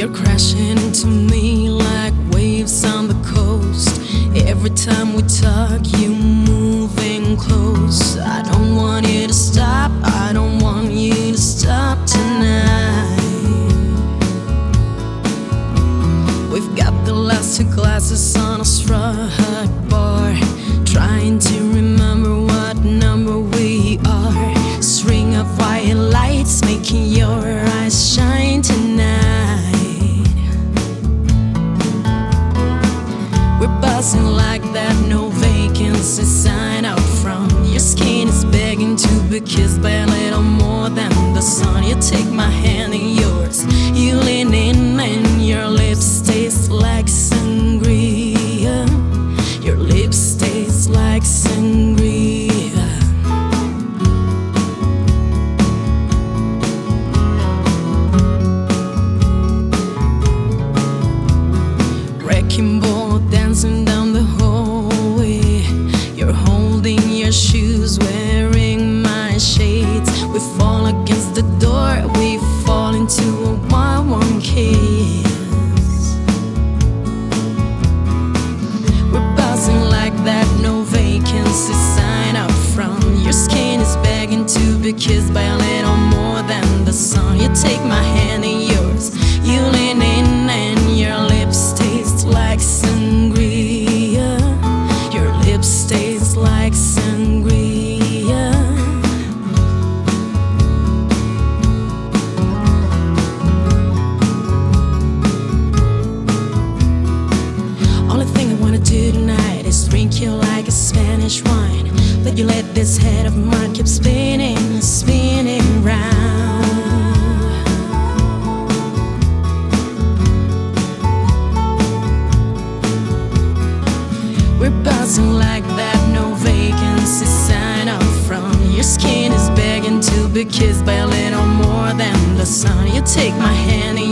You're crashing into me like waves on the coast. Every time we talk, you moving close. I don't want you to stop, I don't want you to stop tonight. We've got the last two glasses on a straw bar, trying to remember what number we are. String of white lights making your eyes shine tonight. We're buzzing like that, no vacancy sign out front. Your skin is begging to be kissed by a little more than the sun. You take my hand in yours, you lean in and your lips taste like sangria. Your lips taste like sangria. Wrecking ball dancing down the hallway. You're holding your shoes, wearing my shades. We fall against the door, we fall into a wild kiss. We're buzzing like that, no vacancy sign out front. Your skin is begging to be kissed by a little more than the sun. You take my hand in yours, you lean in and your lips taste like sangria. Your lips taste like sangria. Only thing I wanna do tonight is drink you like a Spanish wine. Let you let this head of mine keep spinning, spinning round. We're buzzing like that, no vacancy sign out front. Your skin is begging to be kissed by a little more than the sun. You take my hand